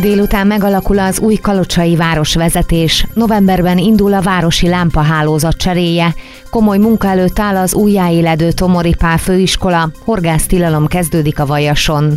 Délután megalakul az új kalocsai városvezetés. Novemberben indul a városi lámpahálózat cseréje. Komoly munka előtt áll az újjáéledő Tomori Pál főiskola. Horgásztilalom kezdődik a Vajason.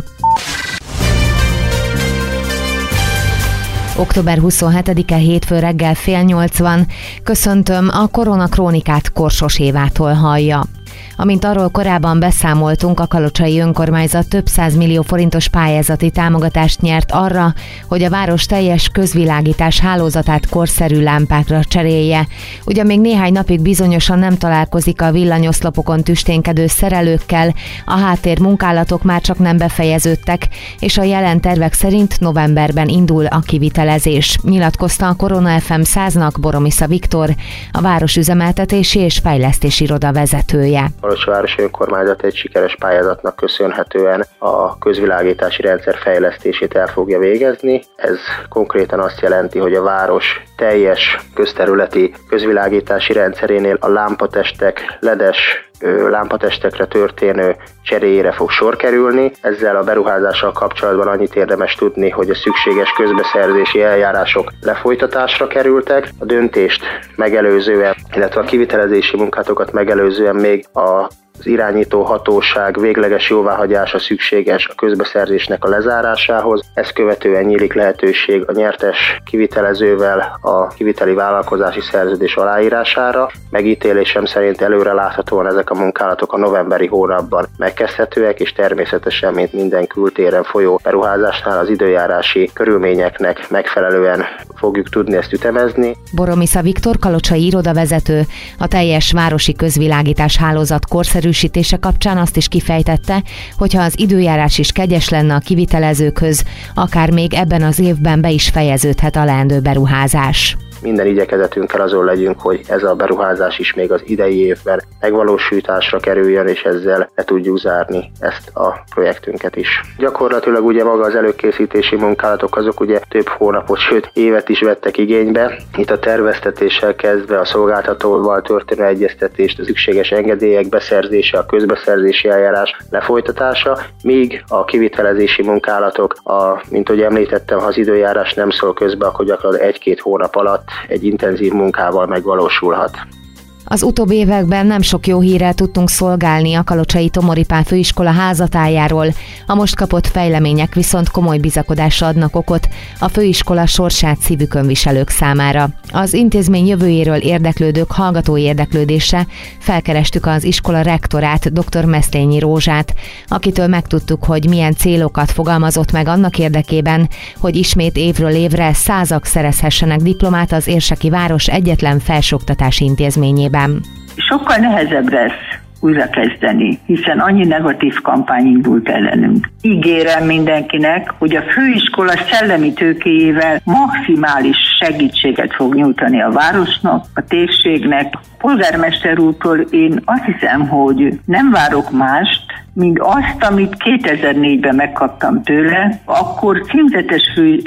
Október 27-e hétfő reggel 7:30. Köszöntöm, a Koronakrónikát Korsos Évától hallja. Amint arról korábban beszámoltunk, a kalocsai önkormányzat több 100 millió forintos pályázati támogatást nyert arra, hogy a város teljes közvilágítás hálózatát korszerű lámpákra cserélje. Ugyan még néhány napig bizonyosan nem találkozik a villanyoszlopokon tüsténkedő szerelőkkel, a háttérmunkálatok már csak nem befejeződtek, és a jelen tervek szerint novemberben indul a kivitelezés, nyilatkozta a Korona FM 100-nak Boromisza Viktor, a városüzemeltetési és fejlesztési iroda vezetője. A Kalocsi önkormányzat egy sikeres pályázatnak köszönhetően a közvilágítási rendszer fejlesztését el fogja végezni. Ez konkrétan azt jelenti, hogy a város teljes közterületi közvilágítási rendszerénél a lámpatestek, LED-es lámpatestekre történő cseréjére fog sor kerülni. Ezzel a beruházással kapcsolatban annyit érdemes tudni, hogy a szükséges közbeszerzési eljárások lefolytatásra kerültek. A döntést megelőzően, illetve a kivitelezési munkátokat megelőzően még az irányító hatóság végleges jóváhagyása szükséges a közbeszerzésnek a lezárásához. Ezt követően nyílik lehetőség a nyertes kivitelezővel a kiviteli vállalkozási szerződés aláírására. Megítélésem szerint előre láthatóan ezek a munkálatok a novemberi hónapban megkezdhetőek, és természetesen, mint minden kültéren folyó beruházásnál, az időjárási körülményeknek megfelelően fogjuk tudni ezt ütemezni. Boromisza Viktor kalocsai irodavezető a teljes városi közvilágítás hálózat korszerűsítése kapcsán azt is kifejtette, hogyha az időjárás is kegyes lenne a kivitelezőkhöz, akár még ebben az évben be is fejeződhet a leendő beruházás. Minden igyekezetünkkel azon legyünk, hogy ez a beruházás is még az idei évben megvalósításra kerüljön, és ezzel le tudjuk zárni ezt a projektünket is. Gyakorlatilag ugye maga az előkészítési munkálatok azok ugye több hónapot, sőt évet is vettek igénybe. Itt a terveztetéssel kezdve a szolgáltatóval történő egyeztetést, a szükséges engedélyek beszerzése, a közbeszerzési eljárás lefolytatása, míg a kivitelezési munkálatok, mint ahogy említettem, ha az időjárás nem szól közbe, akkor gyakorlatilag 1-2 hónap alatt egy intenzív munkával megvalósulhat. Az utóbbi években nem sok jó hírrel tudtunk szolgálni a kalocsai Tomori Pál főiskola házatájáról, a most kapott fejlemények viszont komoly bizakodásra adnak okot a főiskola sorsát szívükön viselők számára. Az intézmény jövőjéről érdeklődők hallgatói érdeklődése felkerestük az iskola rektorát, dr. Meszlényi Rózsát, akitől megtudtuk, hogy milyen célokat fogalmazott meg annak érdekében, hogy ismét évről évre százak szerezhessenek diplomát az érseki város egyetlen felsőoktatási intézményében. Sokkal nehezebb lesz újra kezdeni, hiszen annyi negatív kampány indult ellenünk. Ígérem mindenkinek, hogy a főiskola szellemi tőkéjével maximális segítséget fog nyújtani a városnak, a térségnek. Polgármester úrtól én azt hiszem, hogy nem várok mást, mint azt, amit 2004-ben megkaptam tőle, akkor címzetes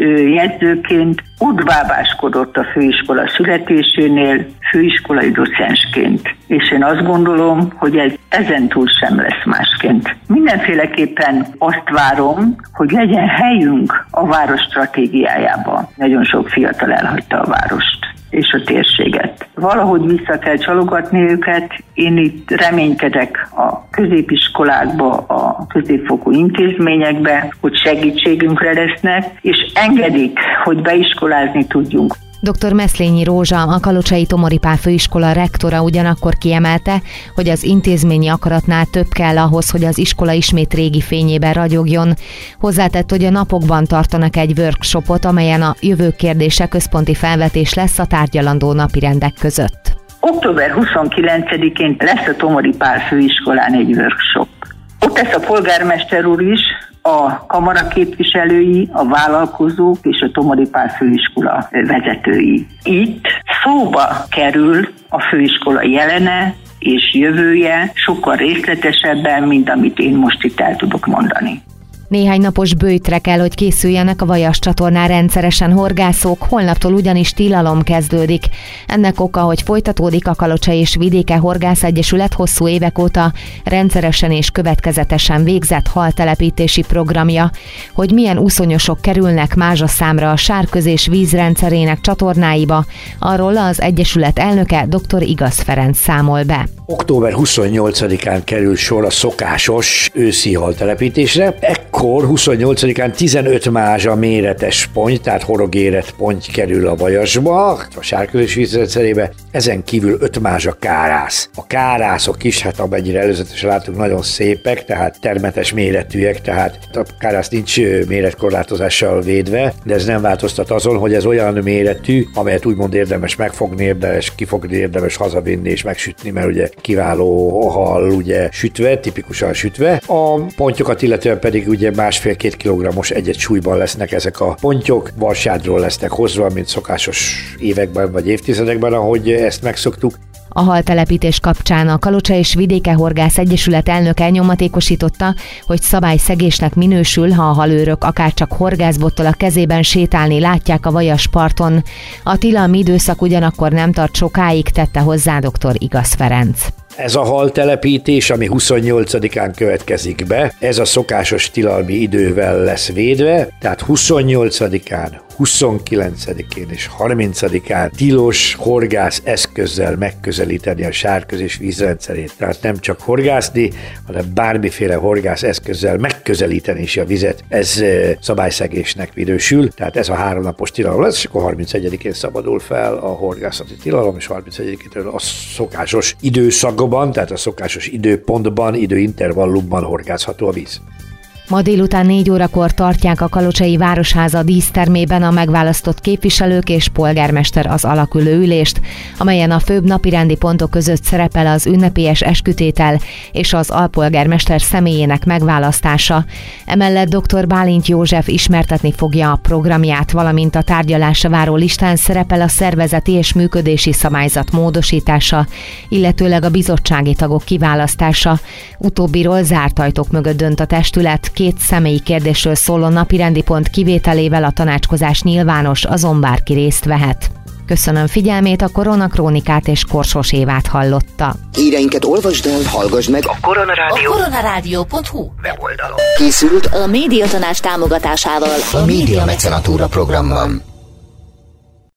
jegyzőként ott bábáskodott a főiskola születésénél, főiskolai docensként. És én azt gondolom, hogy ez ezentúl sem lesz másként. Mindenféleképpen azt várom, hogy legyen helyünk a város stratégiájában. Nagyon sok fiatal elhagyta a várost és a térséget. Valahogy vissza kell csalogatni őket. Én itt reménykedek a középiskolákba, a középfokú intézményekbe, hogy segítségünkre lesznek, és engedik, hogy beiskolázni tudjunk. Dr. Meszlényi Rózsa, a kalocsai Tomori Pál főiskola rektora ugyanakkor kiemelte, hogy az intézményi akaratnál több kell ahhoz, hogy az iskola ismét régi fényében ragyogjon. Hozzátett, hogy a napokban tartanak egy workshopot, amelyen a jövő kérdése központi felvetés lesz a tárgyalandó napirendek között. Október 29-én lesz a Tomori Pál főiskolán egy workshop. Ott lesz a polgármester úr is, a kamara képviselői, a vállalkozók és a Tomori Pál főiskola vezetői. Itt szóba kerül a főiskola jelene és jövője sokkal részletesebben, mint amit én most itt el tudok mondani. Néhány napos böjtre kell, hogy készüljenek a Vajas csatornán rendszeresen horgászók, holnaptól ugyanis tilalom kezdődik. Ennek oka, hogy folytatódik a Kalocsai és Vidéke Horgász Egyesület hosszú évek óta rendszeresen és következetesen végzett haltelepítési programja. Hogy milyen úszonyosok kerülnek mázsaszámra a sárközés vízrendszerének csatornáiba, arról az Egyesület elnöke dr. Igaz Ferenc számol be. Október 28-án kerül sor a szokásos őszi haltelepítésre. Ekkor 28-án 15 mázsa méretes ponty, tehát horogérett ponty kerül a Vajasba, a sárközés vízrendszerébe, ezen kívül 5 mázsa kárász. A kárászok is, hát amennyire előzetesen látunk, nagyon szépek, tehát termetes méretűek, tehát a kárász nincs méretkorlátozással védve, de ez nem változtat azon, hogy ez olyan méretű, amelyet úgymond érdemes megfogni, érdemes kifogni, érdemes hazavinni és megsütni, mert ugye kiváló hal, ugye sütve, tipikusan sütve. A pontyokat illetően pedig ugye 1,5-2 kilogrammos egy-egy súlyban lesznek ezek a pontyok, Varsádról lesznek hozva, mint szokásos években vagy évtizedekben, ahogy ezt megszoktuk. A haltelepítés kapcsán a Kalocsai és Vidéke Horgász Egyesület elnöke nyomatékosította, hogy szabályszegésnek minősül, ha a halőrök akárcsak horgászbottal a kezében sétálni látják a Vajas parton. A tilalmi időszak ugyanakkor nem tart sokáig, tette hozzá dr. Igaz Ferenc. Ez a haltelepítés, ami 28-án következik be, ez a szokásos tilalmi idővel lesz védve, tehát 28-án, 29-én és 30-án tilos horgász eszközzel megközelíteni a sárközés vízrendszerét. Tehát nem csak horgászni, hanem bármiféle horgász eszközzel megközelíteni is a vizet. Ez szabályszegésnek minősül, tehát ez a 3 napos tilalom lesz, és akkor 31-én szabadul fel a horgászati tilalom, és 31-től a szokásos időszakban, tehát a szokásos időpontban, időintervallumban horgászható a víz. Ma délután 4 órakor tartják a Kalocsai Városháza dísztermében a megválasztott képviselők és polgármester az alakülő ülést, amelyen a főbb napirendi pontok között szerepel az ünnepélyes eskütétel és az alpolgármester személyének megválasztása. Emellett dr. Bálint József ismertetni fogja a programját, valamint a tárgyalásra váró listán szerepel a szervezeti és működési szabályzat módosítása, illetőleg a bizottsági tagok kiválasztása. Utóbbiról zárt ajtók mögött dönt a testület. 2 személyi kérdésről szóló napirendi pont kivételével a tanácskozás nyilvános, azon bárki részt vehet. Köszönöm figyelmét, a Koronakrónikát és Korsos Évát hallotta. Híreinket olvasd el, hallgass meg a koronarádió.hu weboldalon. Készült a Médiatanács támogatásával a Média Mecenatúra programban.